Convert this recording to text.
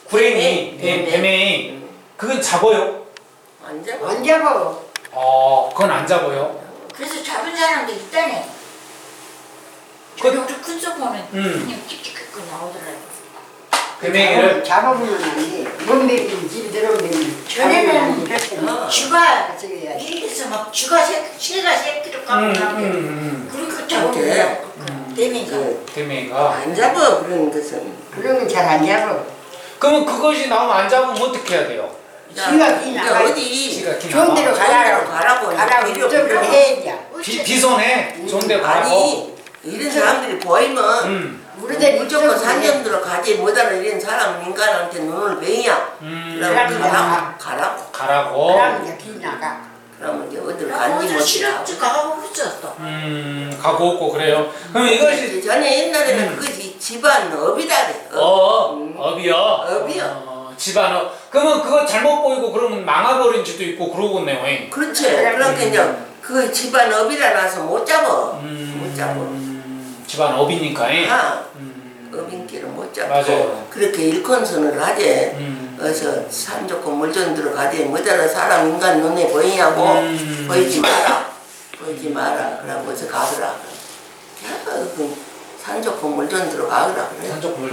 구랭이, 대맹이. 그건 잡아요? 안 잡아. 안 잡아. 그건 안 잡아요. 그래서 잡은 사람도 있다네. 그- 우리 큰 소모는 음. 그냥 찍찍하고 나오더라고. 대맹이를 잡아보면 안 돼. 몸매기 집에 들어오면 전에는 쥐가 저기야. 이래서 막 쥐가 새가 새끼를 까고 나오고 그렇게 잡으면 대미가 대맹이가. 안 잡아 그런 것은. 그런 건 잘 안 잡아. 그러면 그것이 나오면 안 잡으면 어떻게 해야 돼요? 지가 이제 나가. 어디 지가 기 좋은 데로 가라고. 가라고. 가라고 필요 이쪽으로 없고. 해야. 비손해. 좋은 데 가고. 아니 이런 사람들이 보이면 우리들 무조건 산점들로 가지 못하는 이런 사람 인간한테 눈을 베이야. 그러면 가라고. 가라고. 그러면 이제 기 나가. 그러면 이제 어디를 나 간지 어제 못하고. 실업주 가고 있었어. 가고 없고 그래요. 그럼 이것이 전에 옛날에는 그것이 집안 업이다 그래. 업이요. 업이요. 집안업. 그러면 그거 잘못 보이고 그러면 망해버린 집도 있고 그러겠네요. 그렇지. 그러니까 이제 그 집안 업이라 나서 못 잡아. 못 잡아. 집안업이니까. 업인기를 못 잡고 맞아요. 그렇게 일컨선을 하지. 어서 산 좋고 물 좋은 데로 가지 뭐더라 사람 인간 눈에 보이냐고 보이지 마라. 보이지 마라. 그러고 어서 가더라. 산 좋고 물 좋은 데로 가더라 그래. 한쪽